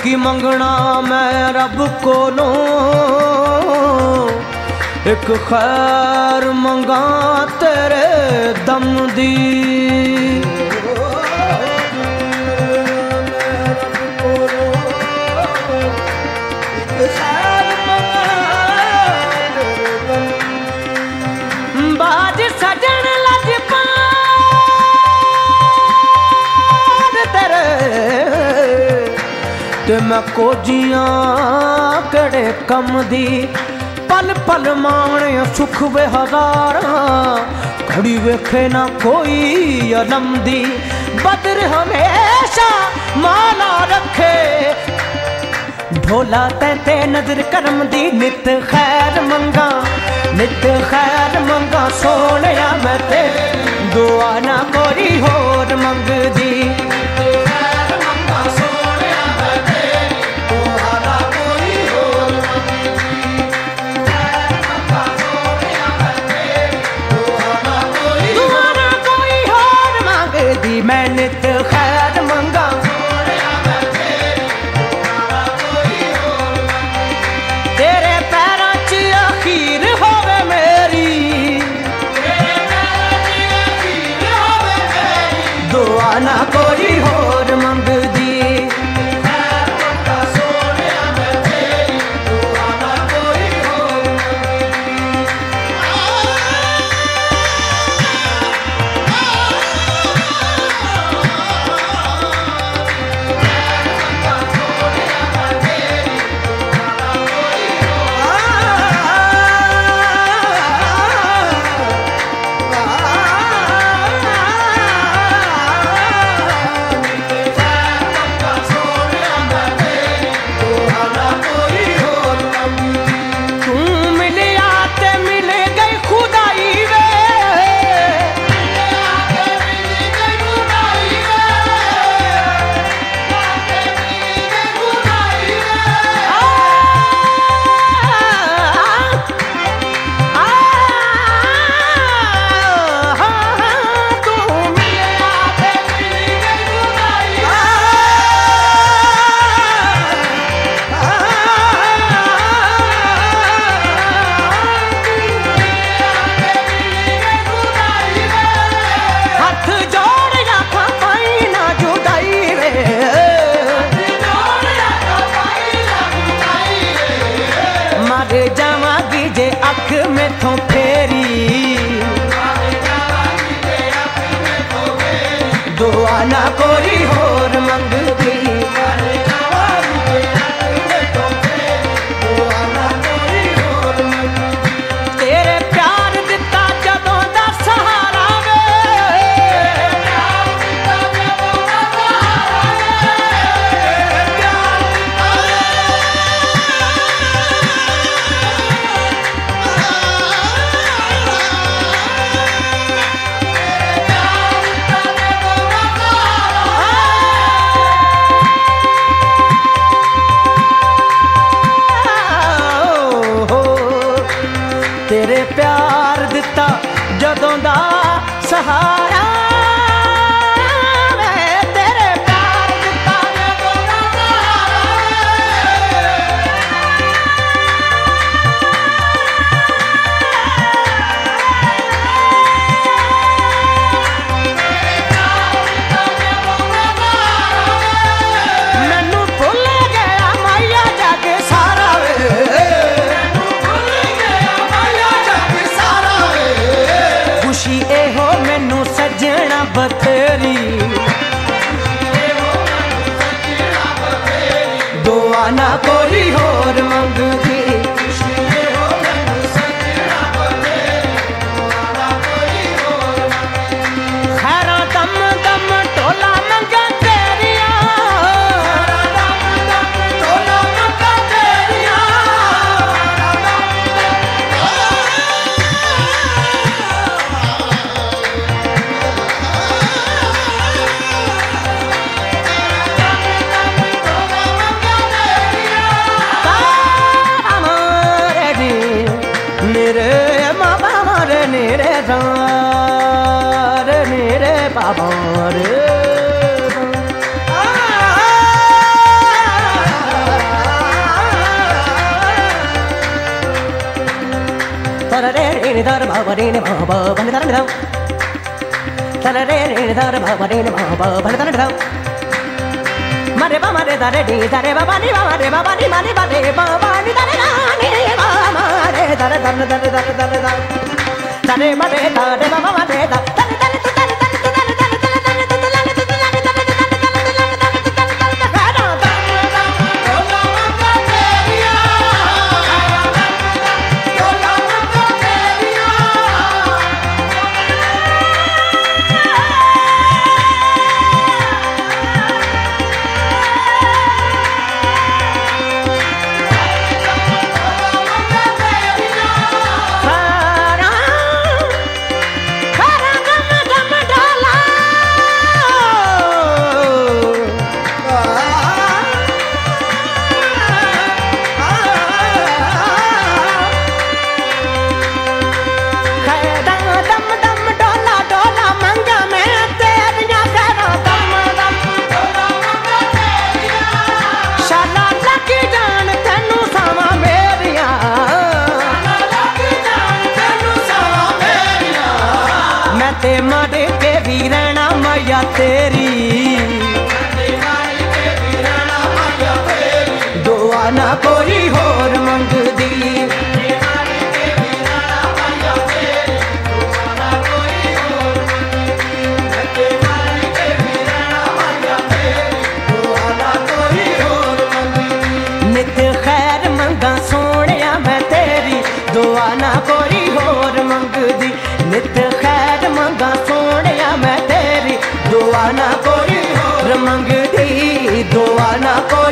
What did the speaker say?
की मंगना मैं रब कोलों, एक खैर मंगा तेरे दम दी। बाज सजन लजपाल तेरे ते मैं कोजियां कड़े कम दी। पल पल माणे सुख वे हजारा, घड़ी वेखे ना कोई अलम दी। बदर हमेशा माला रखे, ढोला ते नजर करम दी। नित खैर मंगा, नित खैर मंगा सोनिया मैं ते, दुआ ना कोई होर मंग दी। मैं नित खैर मंगा, तेरे पैरां च अखीर होवे मेरी, दुआ ना कोई होर मंगदी। मैथों फेरी दुआ ना कोई होर मंगदी। तेरे प्यार दिता जदों दा सहारा वे, तेरे प्यार दिता जदों दा सहारा वे, तेरे प्यार दिता जदों दा सहारा। मैनू भुल गया माया जग सारा वे, खुशी ए हो मैनू सजना बतेरी, दुआ ना कोई होर मंगदी। खैरा दम दम टोला मंगा तेरिया, रे बाबा रे रे दर बाबा रे ने बाबा बन दर दाओ तरे रे दर बाबा रे ने बाबा बन दर दाओ मारे बाबा रे दरे डी दरे बाबा नी मारे बाबे बाबा नी दरे रानी बाबा रे दरे दर दर दर दर दर दरे मारे दरे बाबा मारे दर दरे दरे तू दरे दरे तू दरे दरे दरे दरे तू दरे तू दरे दरे दरे ते मर के भी रहना मैया तेरी दुआ ना कोई होर मंगदी नित खैर मंगा सोनिया मैं तेरी दुआ ना कोई होर मंगदी नित खैर मंगा सोनिया मैं तेरी दुआ ना कोई होर मंगदी दुआ ना कोई